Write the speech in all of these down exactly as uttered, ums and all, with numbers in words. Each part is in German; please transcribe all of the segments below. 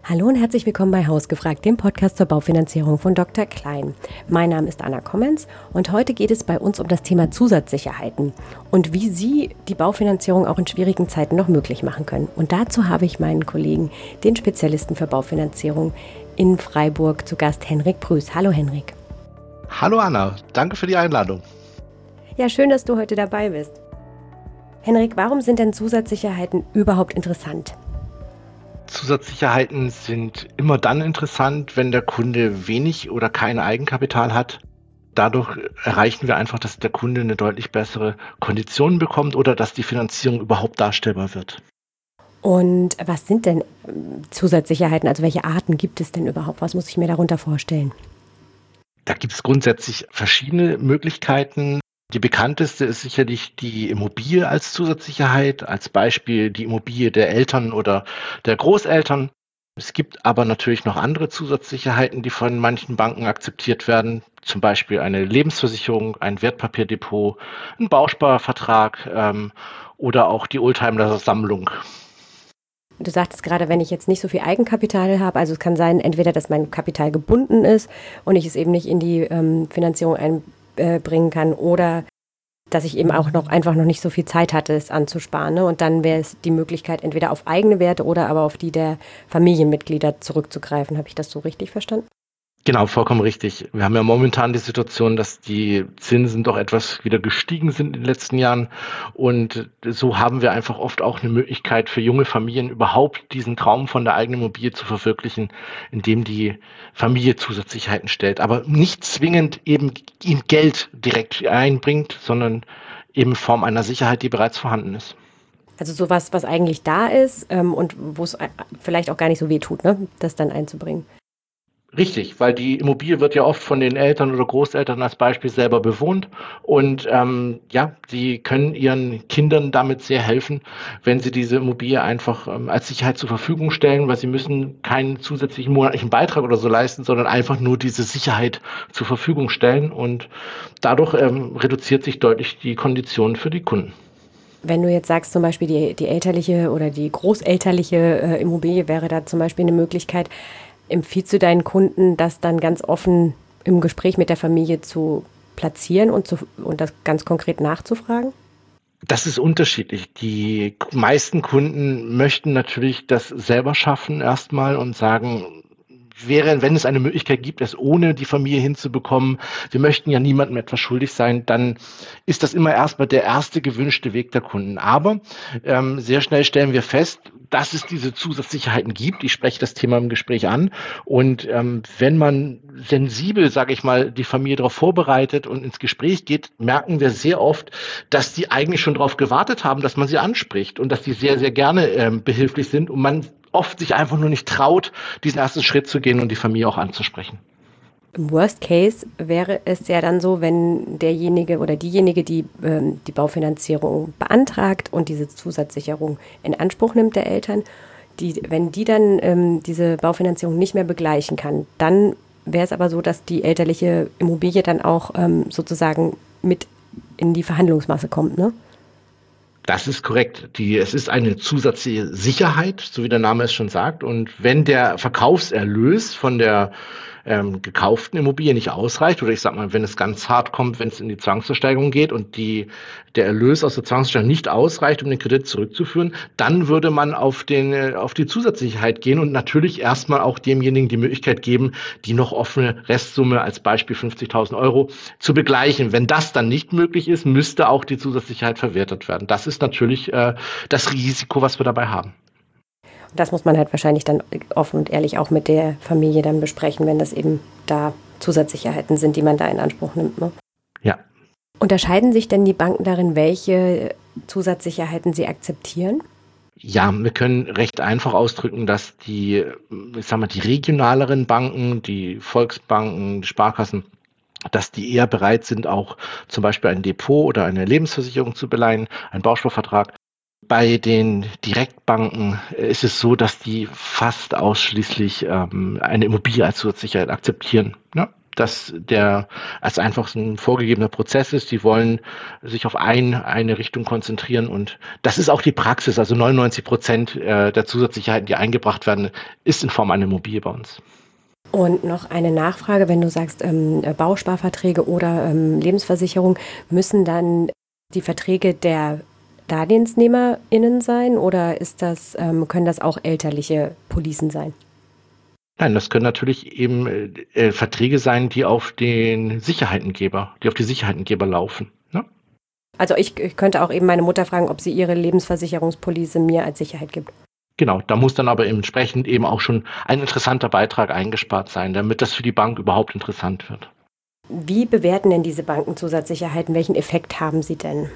Hallo und herzlich willkommen bei Hausgefragt, dem Podcast zur Baufinanzierung von Doktor Klein. Mein Name ist Anna Kommens und heute geht es bei uns um das Thema Zusatzsicherheiten und wie Sie die Baufinanzierung auch in schwierigen Zeiten noch möglich machen können. Und dazu habe ich meinen Kollegen, den Spezialisten für Baufinanzierung in Freiburg, zu Gast Henrik Prüß. Hallo Henrik. Hallo Anna, danke für die Einladung. Ja, schön, dass du heute dabei bist. Henrik, warum sind denn Zusatzsicherheiten überhaupt interessant? Zusatzsicherheiten sind immer dann interessant, wenn der Kunde wenig oder kein Eigenkapital hat. Dadurch erreichen wir einfach, dass der Kunde eine deutlich bessere Kondition bekommt oder dass die Finanzierung überhaupt darstellbar wird. Und was sind denn Zusatzsicherheiten? Also welche Arten gibt es denn überhaupt? Was muss ich mir darunter vorstellen? Da gibt es grundsätzlich verschiedene Möglichkeiten. Die bekannteste ist sicherlich die Immobilie als Zusatzsicherheit, als Beispiel die Immobilie der Eltern oder der Großeltern. Es gibt aber natürlich noch andere Zusatzsicherheiten, die von manchen Banken akzeptiert werden, zum Beispiel eine Lebensversicherung, ein Wertpapierdepot, ein Bausparvertrag ähm, oder auch die Oldtimer-Sammlung. Du sagtest gerade, wenn ich jetzt nicht so viel Eigenkapital habe, also es kann sein, entweder, dass mein Kapital gebunden ist und ich es eben nicht in die ähm, Finanzierung einbringen bringen kann oder dass ich eben auch noch einfach noch nicht so viel Zeit hatte, es anzusparen. Ne? Und dann wäre es die Möglichkeit, entweder auf eigene Werte oder aber auf die der Familienmitglieder zurückzugreifen. Habe ich das so richtig verstanden? Genau, vollkommen richtig. Wir haben ja momentan die Situation, dass die Zinsen doch etwas wieder gestiegen sind in den letzten Jahren. Und so haben wir einfach oft auch eine Möglichkeit für junge Familien überhaupt diesen Traum von der eigenen Immobilie zu verwirklichen, indem die Familie Zusatzsicherheiten stellt. Aber nicht zwingend eben ihnen Geld direkt einbringt, sondern eben in Form einer Sicherheit, die bereits vorhanden ist. Also sowas, was eigentlich da ist ähm, und wo es vielleicht auch gar nicht so weh tut, ne? Das dann einzubringen. Richtig, weil die Immobilie wird ja oft von den Eltern oder Großeltern als Beispiel selber bewohnt und ähm, ja, sie können ihren Kindern damit sehr helfen, wenn sie diese Immobilie einfach ähm, als Sicherheit zur Verfügung stellen, weil sie müssen keinen zusätzlichen monatlichen Beitrag oder so leisten, sondern einfach nur diese Sicherheit zur Verfügung stellen und dadurch ähm, reduziert sich deutlich die Kondition für die Kunden. Wenn du jetzt sagst, zum Beispiel die, die elterliche oder die großelterliche äh, Immobilie wäre da zum Beispiel eine Möglichkeit. Empfiehlst du deinen Kunden, das dann ganz offen im Gespräch mit der Familie zu platzieren und, zu, und das ganz konkret nachzufragen? Das ist unterschiedlich. Die meisten Kunden möchten natürlich das selber schaffen erstmal und sagen, wäre, wenn es eine Möglichkeit gibt, es ohne die Familie hinzubekommen, wir möchten ja niemandem etwas schuldig sein, dann ist das immer erstmal der erste gewünschte Weg der Kunden. Aber ähm, sehr schnell stellen wir fest, dass es diese Zusatzsicherheiten gibt. Ich spreche das Thema im Gespräch an. Und ähm, wenn man sensibel, sage ich mal, die Familie darauf vorbereitet und ins Gespräch geht, merken wir sehr oft, dass die eigentlich schon darauf gewartet haben, dass man sie anspricht und dass die sehr, sehr gerne ähm, behilflich sind und man oft sich einfach nur nicht traut, diesen ersten Schritt zu gehen und die Familie auch anzusprechen. Im Worst Case wäre es ja dann so, wenn derjenige oder diejenige, die ähm, die Baufinanzierung beantragt und diese Zusatzsicherung in Anspruch nimmt der Eltern, die, wenn die dann ähm, diese Baufinanzierung nicht mehr begleichen kann, dann wäre es aber so, dass die elterliche Immobilie dann auch ähm, sozusagen mit in die Verhandlungsmasse kommt, ne? Das ist korrekt. Die, es ist eine zusätzliche Sicherheit, so wie der Name es schon sagt. Und wenn der Verkaufserlös von der ähm, gekauften Immobilie nicht ausreicht, oder ich sag mal, wenn es ganz hart kommt, wenn es in die Zwangsversteigerung geht und die, der Erlös aus der Zwangsversteigerung nicht ausreicht, um den Kredit zurückzuführen, dann würde man auf, den, auf die Zusatzsicherheit gehen und natürlich erstmal auch demjenigen die Möglichkeit geben, die noch offene Restsumme, als Beispiel fünfzigtausend Euro, zu begleichen. Wenn das dann nicht möglich ist, müsste auch die Zusatzsicherheit verwertet werden. Das ist natürlich äh, das Risiko, was wir dabei haben. Das muss man halt wahrscheinlich dann offen und ehrlich auch mit der Familie dann besprechen, wenn das eben da Zusatzsicherheiten sind, die man da in Anspruch nimmt, ne? Ja. Unterscheiden sich denn die Banken darin, welche Zusatzsicherheiten sie akzeptieren? Ja, wir können recht einfach ausdrücken, dass die, ich sag mal, die regionaleren Banken, die Volksbanken, die Sparkassen, dass die eher bereit sind, auch zum Beispiel ein Depot oder eine Lebensversicherung zu beleihen, einen Bausparvertrag. Bei den Direktbanken ist es so, dass die fast ausschließlich ähm, eine Immobilie als Zusatzsicherheit akzeptieren. Ja? dass der als einfach so ein vorgegebener Prozess ist. Die wollen sich auf ein, eine Richtung konzentrieren und das ist auch die Praxis. Also neunundneunzig Prozent der Zusatzsicherheiten, die eingebracht werden, ist in Form einer Immobilie bei uns. Und noch eine Nachfrage, wenn du sagst ähm, Bausparverträge oder ähm, Lebensversicherung, müssen dann die Verträge der DarlehensnehmerInnen sein oder ist das, ähm, können das auch elterliche Policen sein? Nein, das können natürlich eben äh, Verträge sein, die auf den Sicherheitengeber, die auf die Sicherheitengeber laufen. Ne? Also ich, ich könnte auch eben meine Mutter fragen, ob sie ihre Lebensversicherungspolice mir als Sicherheit gibt. Genau, da muss dann aber entsprechend eben auch schon ein interessanter Beitrag eingespart sein, damit das für die Bank überhaupt interessant wird. Wie bewerten denn diese Banken Zusatzsicherheiten? Welchen Effekt haben sie denn?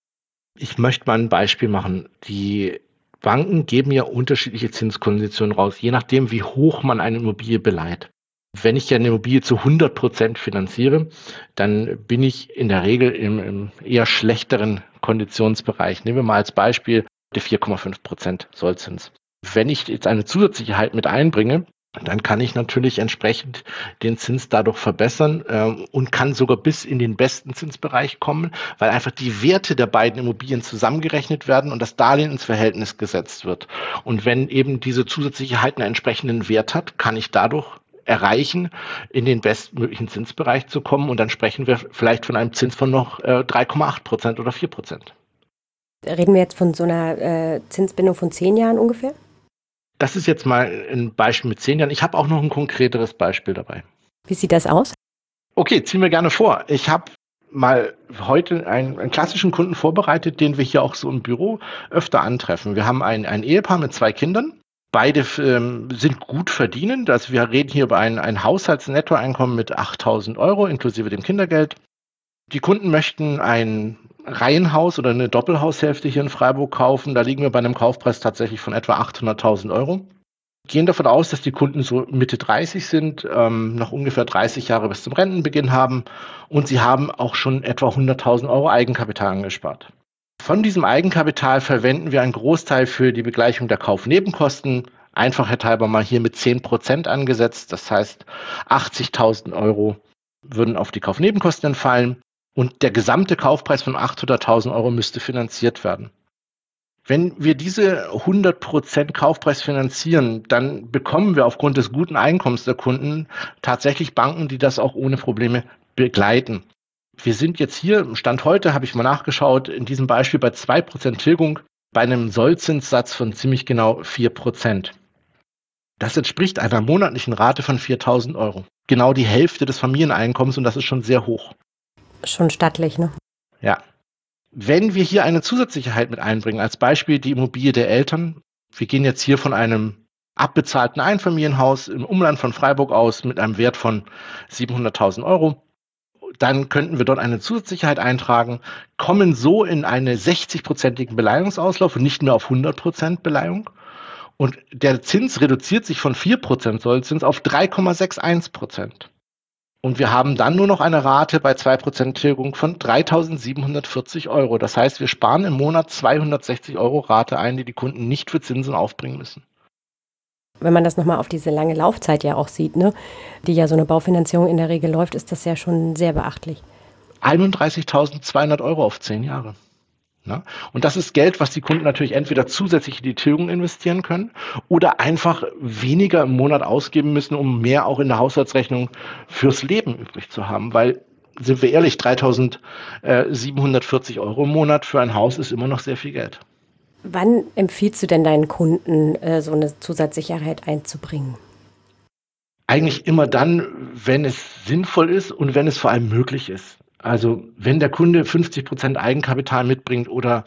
Ich möchte mal ein Beispiel machen. Die Banken geben ja unterschiedliche Zinskonditionen raus, je nachdem, wie hoch man eine Immobilie beleiht. Wenn ich ja eine Immobilie zu hundert Prozent finanziere, dann bin ich in der Regel im, im eher schlechteren Konditionsbereich. Nehmen wir mal als Beispiel der vier Komma fünf Prozent Sollzins. Wenn ich jetzt eine Zusatzsicherheit mit einbringe, dann kann ich natürlich entsprechend den Zins dadurch verbessern äh, und kann sogar bis in den besten Zinsbereich kommen, weil einfach die Werte der beiden Immobilien zusammengerechnet werden und das Darlehen ins Verhältnis gesetzt wird. Und wenn eben diese Zusatzsicherheit einen entsprechenden Wert hat, kann ich dadurch erreichen, in den bestmöglichen Zinsbereich zu kommen und dann sprechen wir vielleicht von einem Zins von noch äh, drei Komma acht Prozent oder vier Prozent. Reden wir jetzt von so einer äh, Zinsbindung von zehn Jahren ungefähr? Das ist jetzt mal ein Beispiel mit zehn Jahren. Ich habe auch noch ein konkreteres Beispiel dabei. Wie sieht das aus? Okay, ziehen wir gerne vor. Ich habe mal heute einen, einen klassischen Kunden vorbereitet, den wir hier auch so im Büro öfter antreffen. Wir haben ein, ein Ehepaar mit zwei Kindern. Beide ähm, sind gut verdienend. Also wir reden hier über ein, ein Haushaltsnettoeinkommen mit achttausend Euro inklusive dem Kindergeld. Die Kunden möchten ein Reihenhaus oder eine Doppelhaushälfte hier in Freiburg kaufen. Da liegen wir bei einem Kaufpreis tatsächlich von etwa achthunderttausend Euro. Gehen davon aus, dass die Kunden so Mitte dreißig sind, ähm, noch ungefähr dreißig Jahre bis zum Rentenbeginn haben und sie haben auch schon etwa hunderttausend Euro Eigenkapital angespart. Von diesem Eigenkapital verwenden wir einen Großteil für die Begleichung der Kaufnebenkosten, einfachheitshalber mal hier mit zehn Prozent angesetzt. Das heißt, achtzigtausend Euro würden auf die Kaufnebenkosten entfallen. Und der gesamte Kaufpreis von achthunderttausend Euro müsste finanziert werden. Wenn wir diese hundert Prozent Kaufpreis finanzieren, dann bekommen wir aufgrund des guten Einkommens der Kunden tatsächlich Banken, die das auch ohne Probleme begleiten. Wir sind jetzt hier, Stand heute, habe ich mal nachgeschaut, in diesem Beispiel bei zwei Prozent Tilgung bei einem Sollzinssatz von ziemlich genau vier Prozent. Das entspricht einer monatlichen Rate von viertausend Euro. Genau die Hälfte des Familieneinkommens und das ist schon sehr hoch. Schon stattlich, ne? Ja. Wenn wir hier eine Zusatzsicherheit mit einbringen, als Beispiel die Immobilie der Eltern, wir gehen jetzt hier von einem abbezahlten Einfamilienhaus im Umland von Freiburg aus mit einem Wert von siebenhunderttausend Euro, dann könnten wir dort eine Zusatzsicherheit eintragen, kommen so in einen sechzig-prozentigen Beleihungsauslauf und nicht mehr auf hundert Prozent Beleihung. Und der Zins reduziert sich von vier Prozent Sollzins auf drei Komma einundsechzig Prozent. Und wir haben dann nur noch eine Rate bei zwei Prozent Tilgung von dreitausendsiebenhundertvierzig Euro. Das heißt, wir sparen im Monat zweihundertsechzig Euro Rate ein, die die Kunden nicht für Zinsen aufbringen müssen. Wenn man das nochmal auf diese lange Laufzeit ja auch sieht, ne, die ja so eine Baufinanzierung in der Regel läuft, ist das ja schon sehr beachtlich. einunddreißigtausendzweihundert Euro auf zehn Jahre. Ja, und das ist Geld, was die Kunden natürlich entweder zusätzlich in die Tilgung investieren können oder einfach weniger im Monat ausgeben müssen, um mehr auch in der Haushaltsrechnung fürs Leben übrig zu haben. Weil, sind wir ehrlich, dreitausendsiebenhundertvierzig Euro im Monat für ein Haus ist immer noch sehr viel Geld. Wann empfiehlst du denn deinen Kunden, äh, so eine Zusatzsicherheit einzubringen? Eigentlich immer dann, wenn es sinnvoll ist und wenn es vor allem möglich ist. Also wenn der Kunde fünfzig Prozent Eigenkapital mitbringt oder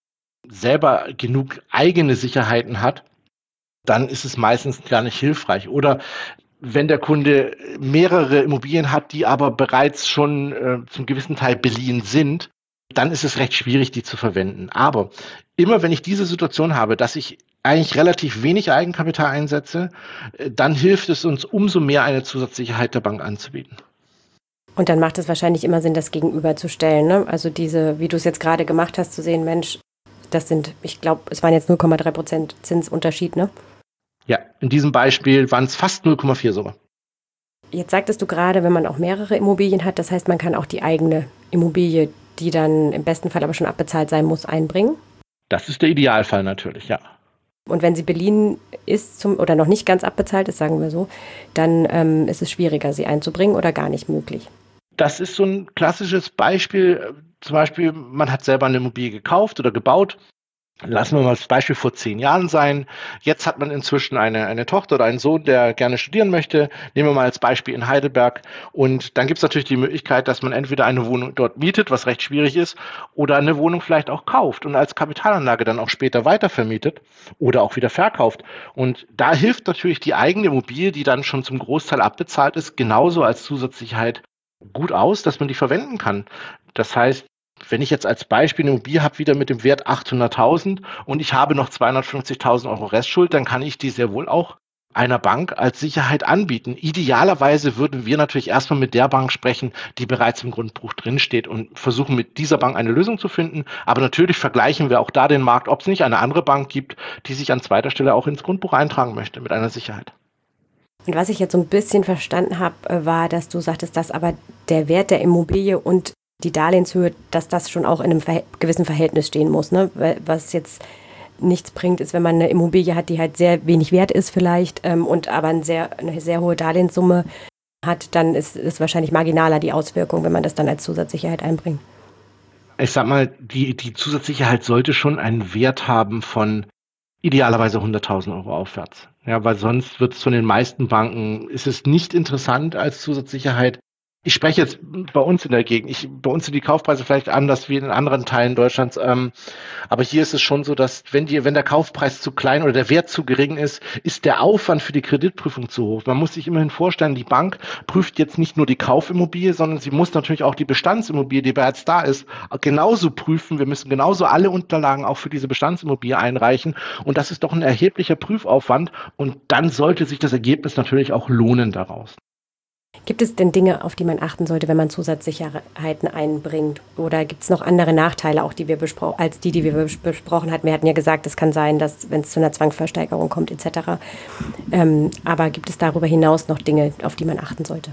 selber genug eigene Sicherheiten hat, dann ist es meistens gar nicht hilfreich. Oder wenn der Kunde mehrere Immobilien hat, die aber bereits schon äh, zum gewissen Teil beliehen sind, dann ist es recht schwierig, die zu verwenden. Aber immer wenn ich diese Situation habe, dass ich eigentlich relativ wenig Eigenkapital einsetze, äh, dann hilft es uns umso mehr, eine Zusatzsicherheit der Bank anzubieten. Und dann macht es wahrscheinlich immer Sinn, das gegenüberzustellen, ne? Also diese, wie du es jetzt gerade gemacht hast, zu sehen, Mensch, das sind, ich glaube, es waren jetzt null Komma drei Prozent Zinsunterschied, ne? Ja, in diesem Beispiel waren es fast null Komma vier sogar. Jetzt sagtest du gerade, wenn man auch mehrere Immobilien hat, das heißt, man kann auch die eigene Immobilie, die dann im besten Fall aber schon abbezahlt sein muss, einbringen? Das ist der Idealfall natürlich, ja. Und wenn sie beliehen ist zum, oder noch nicht ganz abbezahlt ist, sagen wir so, dann ähm, ist es schwieriger, sie einzubringen oder gar nicht möglich. Das ist so ein klassisches Beispiel. Zum Beispiel, man hat selber eine Immobilie gekauft oder gebaut. Lassen wir mal das Beispiel vor zehn Jahren sein. Jetzt hat man inzwischen eine, eine Tochter oder einen Sohn, der gerne studieren möchte. Nehmen wir mal als Beispiel in Heidelberg. Und dann gibt es natürlich die Möglichkeit, dass man entweder eine Wohnung dort mietet, was recht schwierig ist, oder eine Wohnung vielleicht auch kauft und als Kapitalanlage dann auch später weitervermietet oder auch wieder verkauft. Und da hilft natürlich die eigene Immobilie, die dann schon zum Großteil abbezahlt ist, genauso als Zusatzsicherheit gut aus, dass man die verwenden kann. Das heißt, wenn ich jetzt als Beispiel eine Immobilie habe, wieder mit dem Wert achthunderttausend und ich habe noch zweihundertfünfzigtausend Euro Restschuld, dann kann ich die sehr wohl auch einer Bank als Sicherheit anbieten. Idealerweise würden wir natürlich erstmal mit der Bank sprechen, die bereits im Grundbuch drinsteht und versuchen mit dieser Bank eine Lösung zu finden. Aber natürlich vergleichen wir auch da den Markt, ob es nicht eine andere Bank gibt, die sich an zweiter Stelle auch ins Grundbuch eintragen möchte mit einer Sicherheit. Und was ich jetzt so ein bisschen verstanden habe, war, dass du sagtest, dass aber der Wert der Immobilie und die Darlehenshöhe, dass das schon auch in einem verh- gewissen Verhältnis stehen muss, ne? Was jetzt nichts bringt, ist, wenn man eine Immobilie hat, die halt sehr wenig wert ist vielleicht ähm, und aber ein sehr, eine sehr hohe Darlehenssumme hat, dann ist es wahrscheinlich marginaler, die Auswirkung, wenn man das dann als Zusatzsicherheit einbringt. Ich sag mal, die, die Zusatzsicherheit sollte schon einen Wert haben von idealerweise hunderttausend Euro aufwärts. Ja, weil sonst wird es von den meisten Banken, ist es nicht interessant als Zusatzsicherheit. Ich spreche jetzt bei uns in der Gegend. Ich, bei uns sind die Kaufpreise vielleicht anders wie in anderen Teilen Deutschlands. Ähm, aber hier ist es schon so, dass wenn die, wenn der Kaufpreis zu klein oder der Wert zu gering ist, ist der Aufwand für die Kreditprüfung zu hoch. Man muss sich immerhin vorstellen, die Bank prüft jetzt nicht nur die Kaufimmobilie, sondern sie muss natürlich auch die Bestandsimmobilie, die bereits da ist, genauso prüfen. Wir müssen genauso alle Unterlagen auch für diese Bestandsimmobilie einreichen. Und das ist doch ein erheblicher Prüfaufwand. Und dann sollte sich das Ergebnis natürlich auch lohnen daraus. Gibt es denn Dinge, auf die man achten sollte, wenn man Zusatzsicherheiten einbringt? Oder gibt es noch andere Nachteile, auch die wir bespro- als die, die wir bes- besprochen hatten? Wir hatten ja gesagt, es kann sein, dass, wenn es zu einer Zwangsversteigerung kommt, et cetera. Ähm, aber gibt es darüber hinaus noch Dinge, auf die man achten sollte?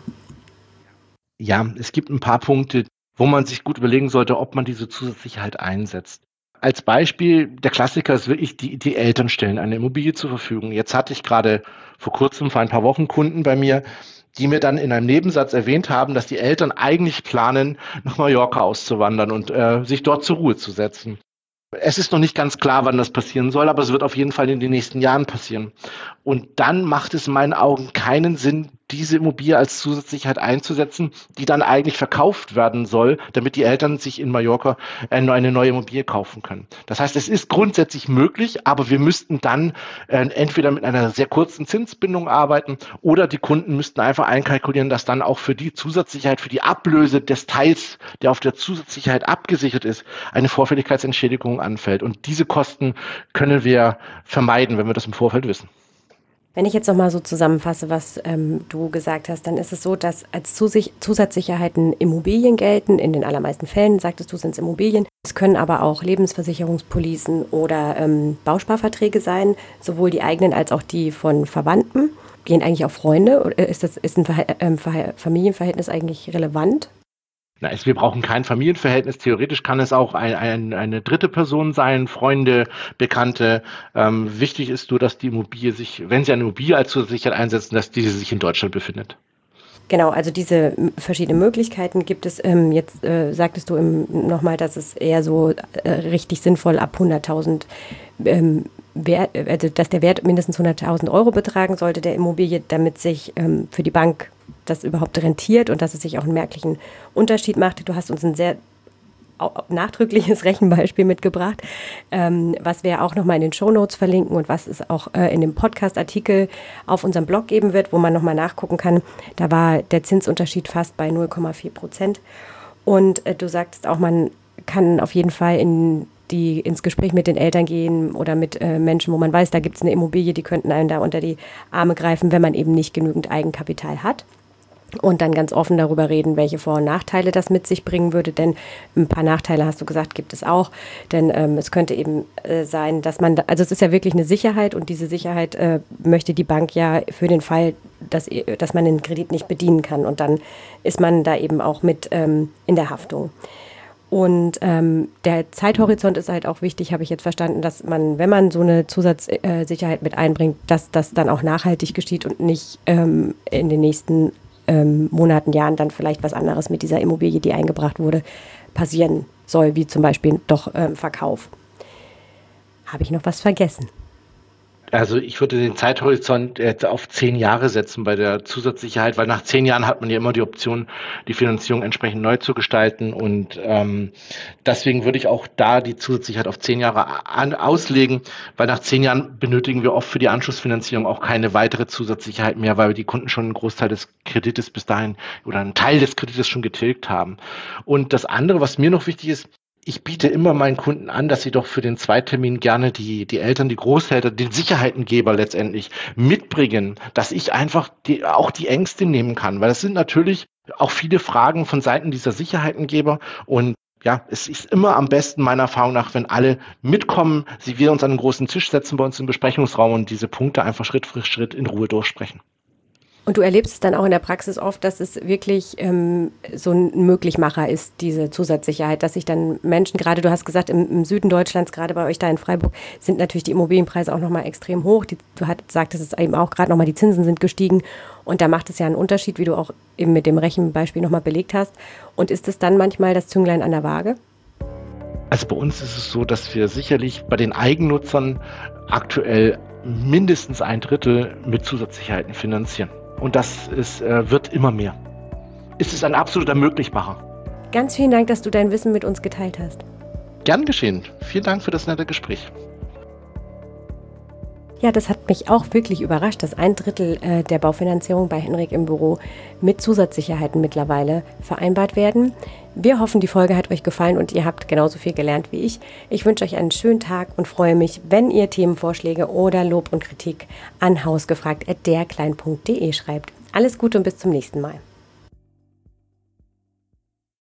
Ja, es gibt ein paar Punkte, wo man sich gut überlegen sollte, ob man diese Zusatzsicherheit einsetzt. Als Beispiel, der Klassiker ist wirklich, die, die Eltern stellen eine Immobilie zur Verfügung. Jetzt hatte ich gerade vor kurzem, vor ein paar Wochen, Kunden bei mir, die mir dann in einem Nebensatz erwähnt haben, dass die Eltern eigentlich planen, nach Mallorca auszuwandern und äh, sich dort zur Ruhe zu setzen. Es ist noch nicht ganz klar, wann das passieren soll, aber es wird auf jeden Fall in den nächsten Jahren passieren. Und dann macht es in meinen Augen keinen Sinn, diese Immobilie als Zusatzsicherheit einzusetzen, die dann eigentlich verkauft werden soll, damit die Eltern sich in Mallorca eine neue Immobilie kaufen können. Das heißt, es ist grundsätzlich möglich, aber wir müssten dann äh, entweder mit einer sehr kurzen Zinsbindung arbeiten oder die Kunden müssten einfach einkalkulieren, dass dann auch für die Zusatzsicherheit, für die Ablöse des Teils, der auf der Zusatzsicherheit abgesichert ist, eine Vorfälligkeitsentschädigung anfällt. Und diese Kosten können wir vermeiden, wenn wir das im Vorfeld wissen. Wenn ich jetzt nochmal so zusammenfasse, was ähm, du gesagt hast, dann ist es so, dass als Zusich- Zusatzsicherheiten Immobilien gelten. In den allermeisten Fällen, sagtest du, sind es Immobilien. Es können aber auch Lebensversicherungspolicen oder ähm, Bausparverträge sein, sowohl die eigenen als auch die von Verwandten. Gehen eigentlich auch Freunde? Oder ist das ist ein Verha- ähm, Verha- Familienverhältnis eigentlich relevant? Na, es, wir brauchen kein Familienverhältnis. Theoretisch kann es auch ein, ein, eine dritte Person sein, Freunde, Bekannte. Ähm, wichtig ist nur, dass die Immobilie sich, wenn Sie eine Immobilie als Zusatzsicherheit einsetzen, dass diese sich in Deutschland befindet. Genau, also diese m- verschiedenen Möglichkeiten gibt es. Ähm, jetzt äh, sagtest du im, nochmal, dass es eher so äh, richtig sinnvoll ab hunderttausend, ähm, Wert, also dass der Wert mindestens hunderttausend Euro betragen sollte der Immobilie, damit sich ähm, für die Bank das überhaupt rentiert und dass es sich auch einen merklichen Unterschied macht. Du hast uns ein sehr au- nachdrückliches Rechenbeispiel mitgebracht, ähm, was wir auch nochmal in den Shownotes verlinken und was es auch äh, in dem Podcast-Artikel auf unserem Blog geben wird, wo man nochmal nachgucken kann. Da war der Zinsunterschied fast bei null Komma vier Prozent. Und äh, du sagtest auch, man kann auf jeden Fall in die ins Gespräch mit den Eltern gehen oder mit äh, Menschen, wo man weiß, da gibt es eine Immobilie, die könnten einem da unter die Arme greifen, wenn man eben nicht genügend Eigenkapital hat. Und dann ganz offen darüber reden, welche Vor- und Nachteile das mit sich bringen würde. Denn ein paar Nachteile, hast du gesagt, gibt es auch. Denn ähm, es könnte eben äh, sein, dass man, da, also es ist ja wirklich eine Sicherheit und diese Sicherheit äh, möchte die Bank ja für den Fall, dass, dass man den Kredit nicht bedienen kann. Und dann ist man da eben auch mit ähm, in der Haftung. Und ähm, der Zeithorizont ist halt auch wichtig, habe ich jetzt verstanden, dass man, wenn man so eine Zusatzsicherheit mit einbringt, dass das dann auch nachhaltig geschieht und nicht ähm, in den nächsten ähm, Monaten, Jahren dann vielleicht was anderes mit dieser Immobilie, die eingebracht wurde, passieren soll, wie zum Beispiel doch ähm, Verkauf. Habe ich noch was vergessen? Also ich würde den Zeithorizont jetzt auf zehn Jahre setzen bei der Zusatzsicherheit, weil nach zehn Jahren hat man ja immer die Option, die Finanzierung entsprechend neu zu gestalten und ähm, deswegen würde ich auch da die Zusatzsicherheit auf zehn Jahre an, auslegen, weil nach zehn Jahren benötigen wir oft für die Anschlussfinanzierung auch keine weitere Zusatzsicherheit mehr, weil wir die Kunden schon einen Großteil des Kredites bis dahin oder einen Teil des Kredites schon getilgt haben. Und das andere, was mir noch wichtig ist, ich biete immer meinen Kunden an, dass sie doch für den Zweittermin gerne die, die Eltern, die Großeltern, den Sicherheitengeber letztendlich mitbringen, dass ich einfach die, auch die Ängste nehmen kann. Weil das sind natürlich auch viele Fragen von Seiten dieser Sicherheitengeber und ja, es ist immer am besten meiner Erfahrung nach, wenn alle mitkommen, sie wir uns an einen großen Tisch setzen bei uns im Besprechungsraum und diese Punkte einfach Schritt für Schritt in Ruhe durchsprechen. Und du erlebst es dann auch in der Praxis oft, dass es wirklich ähm, so ein Möglichmacher ist, diese Zusatzsicherheit, dass sich dann Menschen, gerade du hast gesagt, im, im Süden Deutschlands, gerade bei euch da in Freiburg, sind natürlich die Immobilienpreise auch nochmal extrem hoch. Die, du hat, sagtest es eben auch gerade nochmal, die Zinsen sind gestiegen. Und da macht es ja einen Unterschied, wie du auch eben mit dem Rechenbeispiel nochmal belegt hast. Und ist es dann manchmal das Zünglein an der Waage? Also bei uns ist es so, dass wir sicherlich bei den Eigennutzern aktuell mindestens ein Drittel mit Zusatzsicherheiten finanzieren. Und das ist, äh, wird immer mehr. Es ist ein absoluter Möglichmacher. Ganz vielen Dank, dass du dein Wissen mit uns geteilt hast. Gern geschehen. Vielen Dank für das nette Gespräch. Ja, das hat mich auch wirklich überrascht, dass ein Drittel äh, der Baufinanzierung bei Henrik im Büro mit Zusatzsicherheiten mittlerweile vereinbart werden. Wir hoffen, die Folge hat euch gefallen und ihr habt genauso viel gelernt wie ich. Ich wünsche euch einen schönen Tag und freue mich, wenn ihr Themenvorschläge oder Lob und Kritik an hausgefragt at derklein punkt de schreibt. Alles Gute und bis zum nächsten Mal.